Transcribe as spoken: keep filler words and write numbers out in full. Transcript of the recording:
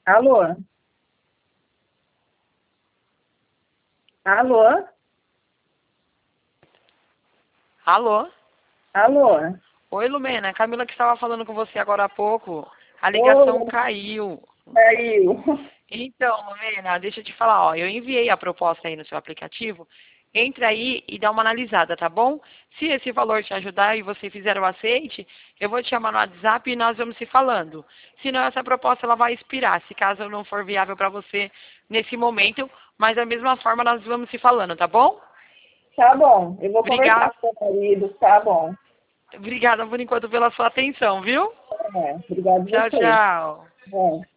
Alô? Alô? Alô? Alô? Oi, Lumena. Camila que estava falando com você agora há pouco. A ligação Oi, caiu. caiu. Então, Lumena, deixa eu te falar, ó. Eu enviei a proposta aí no seu aplicativo. Entra aí e dá uma analisada, tá bom? Se esse valor te ajudar e você fizer o aceite, eu vou te chamar no WhatsApp e nós vamos se falando. Senão essa proposta ela vai expirar, se caso não for viável para você nesse momento. Mas da mesma forma nós vamos se falando, tá bom? Tá bom, eu vou Obrigada. conversar com o meu marido, tá bom. Obrigada por enquanto pela sua atenção, viu? É, obrigado a Tchau, você. tchau. É.